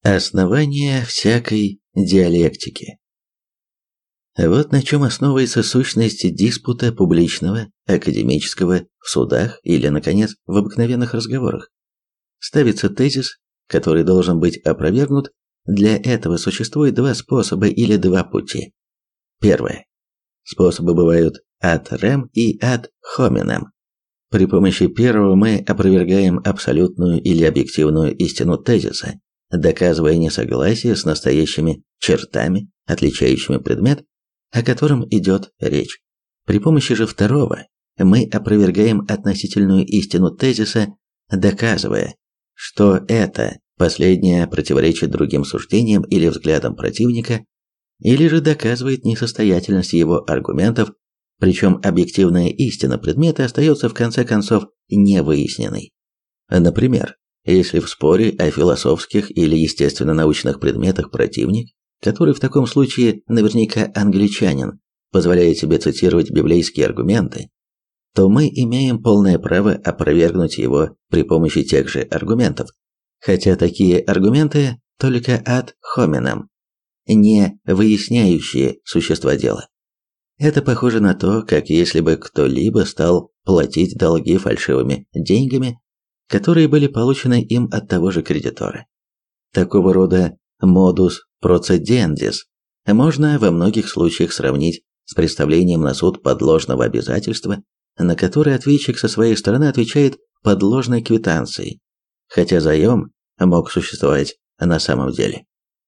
Основание всякой диалектики. Вот на чем основывается сущность диспута публичного, академического, в судах или, наконец, в обыкновенных разговорах. Ставится тезис, который должен быть опровергнут. Для этого существует два способа или два пути. Первое. Способы бывают ad rem и ad hominem. При помощи первого мы опровергаем абсолютную или объективную истину тезиса, доказывая несогласие с настоящими чертами, отличающими предмет, о котором идет речь. При помощи же второго мы опровергаем относительную истину тезиса, доказывая, что это последнее противоречит другим суждениям или взглядам противника, или же доказывает несостоятельность его аргументов, причем объективная истина предмета остается в конце концов невыясненной. Например, если в споре о философских или естественно-научных предметах противник, который в таком случае наверняка англичанин, позволяет себе цитировать библейские аргументы, то мы имеем полное право опровергнуть его при помощи тех же аргументов, хотя такие аргументы только ad hominem, не выясняющие существа дела. Это похоже на то, как если бы кто-либо стал платить долги фальшивыми деньгами, которые были получены им от того же кредитора. Такого рода modus procedendis можно во многих случаях сравнить с представлением на суд подложного обязательства, на которое ответчик со своей стороны отвечает подложной квитанцией, хотя заем мог существовать на самом деле.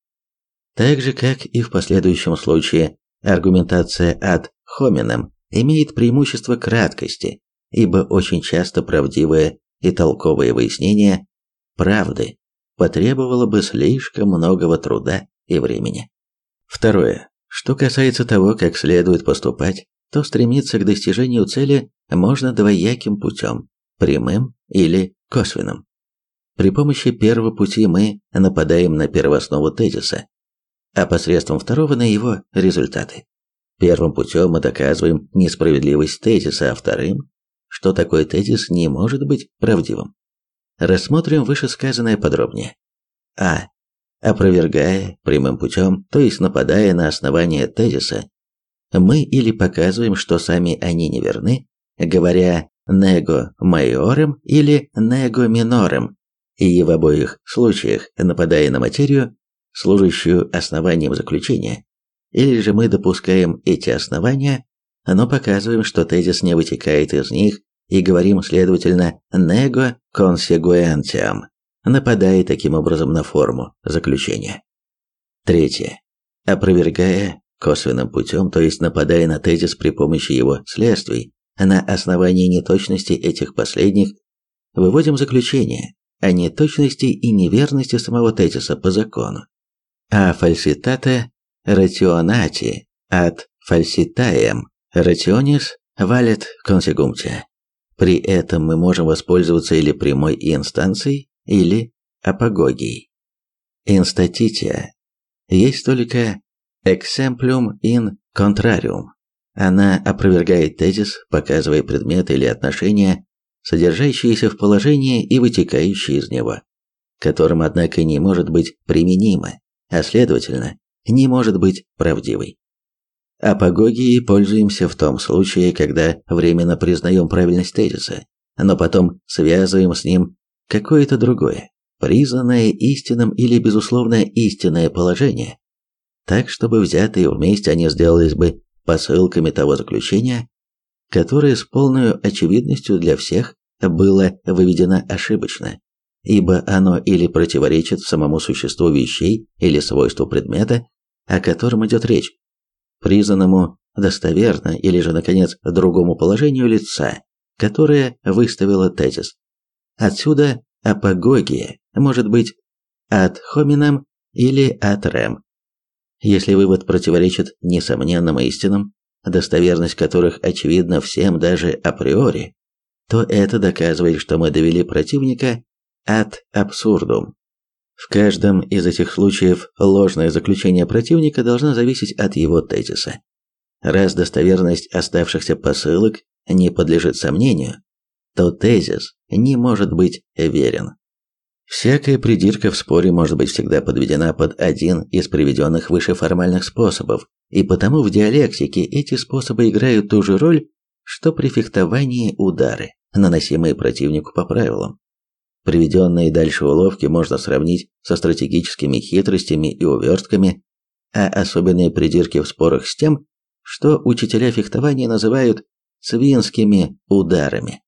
Так же, как и в последующем случае, аргументация ad hominem имеет преимущество краткости, ибо очень часто правдивое и толковое выяснение правды потребовало бы слишком многого труда и времени. Второе. Что касается того, как следует поступать, то стремиться к достижению цели можно двояким путем, прямым или косвенным. При помощи первого пути мы нападаем на первооснову тезиса, а посредством второго на его результаты. Первым путем мы доказываем несправедливость тезиса, а вторым, что такой тезис не может быть правдивым. Рассмотрим вышесказанное подробнее. А. Опровергая прямым путем, то есть нападая на основание тезиса, мы или показываем, что сами они неверны, говоря nego maiorem или nego minorem, и в обоих случаях нападая на материю, служащую основанием заключения, или же мы допускаем эти основания, но показываем, что тезис не вытекает из них, и говорим, следовательно, nego consequentiam, нападая таким образом на форму заключения. Третье. Опровергая косвенным путем, то есть нападая на тезис при помощи его следствий, на основании неточности этих последних, выводим заключение о неточности и неверности самого тезиса по закону. А falsitate rationati ad falsitatem rationis valet consequentia. При этом мы можем воспользоваться или прямой инстанцией, или апогогией. Инстатития есть только exemplum in contrarium. Она опровергает тезис, показывая предмет или отношения, содержащиеся в положении и вытекающие из него, которым, однако, не может быть применимо, а следовательно, не может быть правдивой. Апогогией пользуемся в том случае, когда временно признаем правильность тезиса, но потом связываем с ним какое-то другое, признанное истинным или безусловно истинное положение, так чтобы взятые вместе они сделались бы посылками того заключения, которое с полной очевидностью для всех было выведено ошибочно, ибо оно или противоречит самому существу вещей или свойству предмета, о котором идет речь, признанному достоверно, или же, наконец, другому положению лица, которое выставило тезис. Отсюда апогогия может быть ad hominem или ad rem. Если вывод противоречит несомненным истинам, достоверность которых очевидна всем даже априори, то это доказывает, что мы довели противника ad absurdum. В каждом из этих случаев ложное заключение противника должно зависеть от его тезиса. Раз достоверность оставшихся посылок не подлежит сомнению, то тезис не может быть верен. Всякая придирка в споре может быть всегда подведена под один из приведенных выше формальных способов, и потому в диалектике эти способы играют ту же роль, что при фехтовании удары, наносимые противнику по правилам. Приведенные дальше уловки можно сравнить со стратегическими хитростями и увертками, а особенные придирки в спорах с тем, что учителя фехтования называют свинскими ударами.